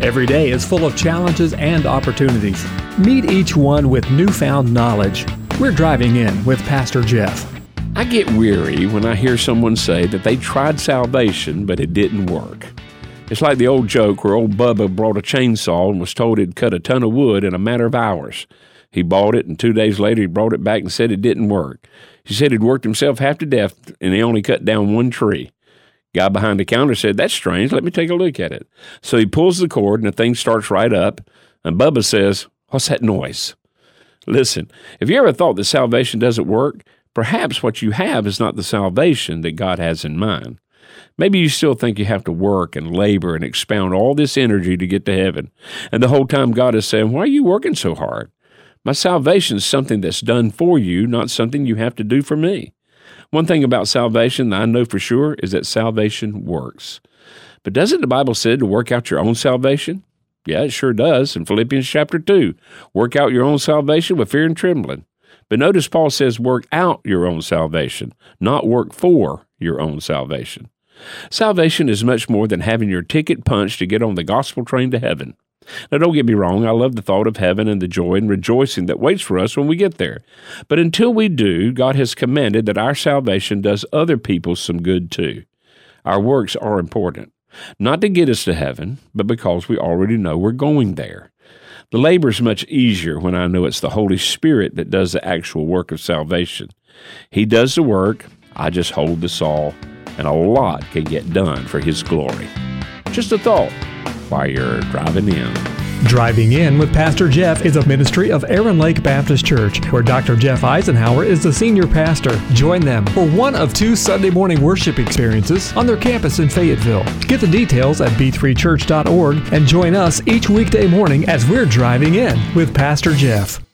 Every day is full of challenges and opportunities. Meet each one with newfound knowledge. We're driving in with Pastor Jeff. I get weary when I hear someone say that they tried salvation, but it didn't work. It's like the old joke where old Bubba brought a chainsaw and was told he'd cut a ton of wood in a matter of hours. He bought it, and 2 days later he brought it back and said it didn't work. He said he'd worked himself half to death, and he only cut down one tree. Guy behind the counter said, "That's strange. Let me take a look at it." So he pulls the cord, and the thing starts right up. And Bubba says, "What's that noise?" Listen, if you ever thought that salvation doesn't work, perhaps what you have is not the salvation that God has in mind. Maybe you still think you have to work and labor and expound all this energy to get to heaven. And the whole time God is saying, "Why are you working so hard? My salvation is something that's done for you, not something you have to do for me." One thing about salvation that I know for sure is that salvation works. But doesn't the Bible say to work out your own salvation? Yeah, it sure does. In Philippians chapter 2, work out your own salvation with fear and trembling. But notice Paul says work out your own salvation, not work for your own salvation. Salvation is much more than having your ticket punched to get on the gospel train to heaven. Now, don't get me wrong, I love the thought of heaven and the joy and rejoicing that waits for us when we get there. But until we do, God has commanded that our salvation does other people some good too. Our works are important, not to get us to heaven, but because we already know we're going there. The labor is much easier when I know it's the Holy Spirit that does the actual work of salvation. He does the work, I just hold the saw, and a lot can get done for His glory. Just a thought while you're driving in. Driving In with Pastor Jeff is a ministry of Aaron Lake Baptist Church, where Dr. Jeff Eisenhower is the senior pastor. Join them for one of 2 Sunday morning worship experiences on their campus in Fayetteville. Get the details at b3church.org and join us each weekday morning as we're driving in with Pastor Jeff.